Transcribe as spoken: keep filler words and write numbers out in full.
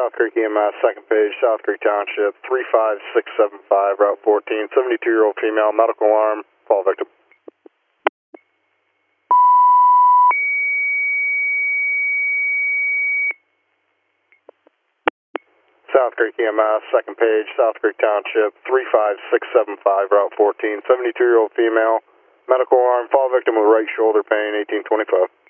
South Creek E M S, second page, South Creek Township, three five six seven five, Route fourteen, seventy-two-year-old female, medical alarm, fall victim. South Creek E M S, second page, South Creek Township, three five six seven five, Route fourteen, seventy-two-year-old female, medical alarm, fall victim with right shoulder pain, eighteen twenty-five.